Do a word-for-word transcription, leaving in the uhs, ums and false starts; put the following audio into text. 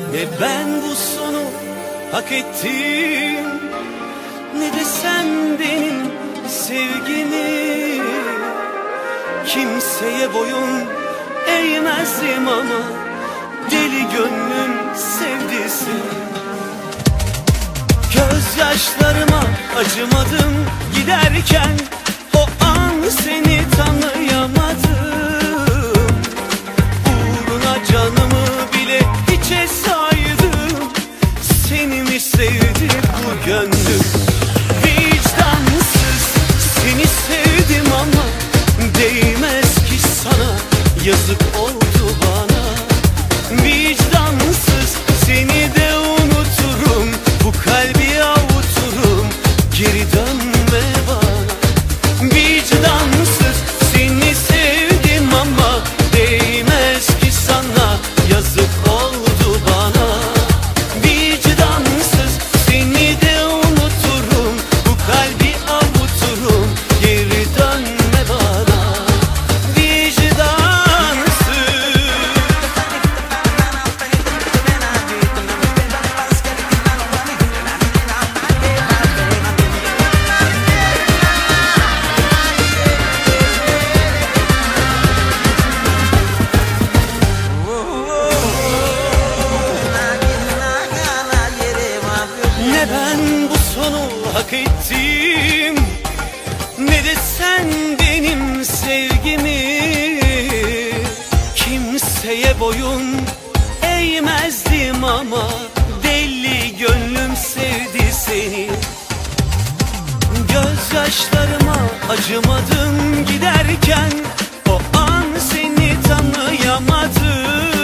Ne ben bu sonu hak ettim, ne de sen benim sevgimi. Kimseye boyun eğmezdim ama deli gönlüm sevdi seni. Gözyaşlarıma acımadım giderken, o an seni tanıyamadım. Uğruna canımı bile hiçe saydım. Seni mi sevdi bu gönlüm? Vicdansız seni sevdim ama değmez ki sana, yazık oldu bana. Vicdansız seni de unuturum, bu kalbi avuturum, geri dönme bana. Vicdansız seni sevdim ama değmez ki sana, yazık oldu bana. Vicdansız seni de unuturum, bu kalbi avuturum, geri dönme bana. Ne ben bu sonu hak ettim, ne de sen benim sevgimi. Kimseye boyun eğmezdim ama deli gönlüm sevdi seni. Gözyaşlarıma acımadım giderken, o an seni tanıyamadım.